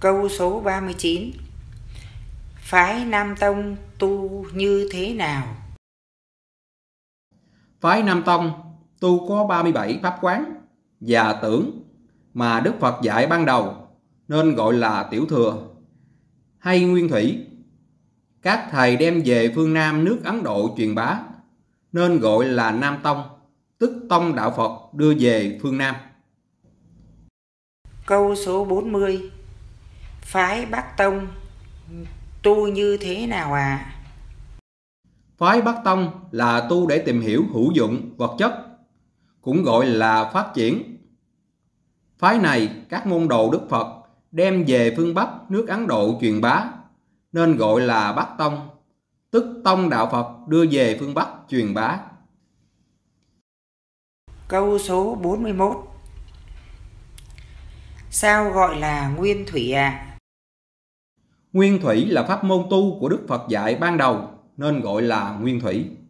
Câu số 39. Phái Nam Tông tu như thế nào? Phái Nam Tông tu có 37 pháp quán và tưởng mà Đức Phật dạy ban đầu nên gọi là tiểu thừa hay nguyên thủy. Các thầy đem về phương Nam nước Ấn Độ truyền bá nên gọi là Nam Tông, tức tông đạo Phật đưa về phương Nam. Câu số 40. Phái Bắc Tông tu như thế nào ạ? Phái Bắc Tông là tu để tìm hiểu hữu dụng vật chất, cũng gọi là phát triển. Phái này các môn đồ Đức Phật đem về phương Bắc nước Ấn Độ truyền bá nên gọi là Bắc Tông, tức tông đạo Phật đưa về phương Bắc truyền bá. Câu số 41. Sao gọi là nguyên thủy ạ? Nguyên thủy là pháp môn tu của Đức Phật dạy ban đầu nên gọi là nguyên thủy.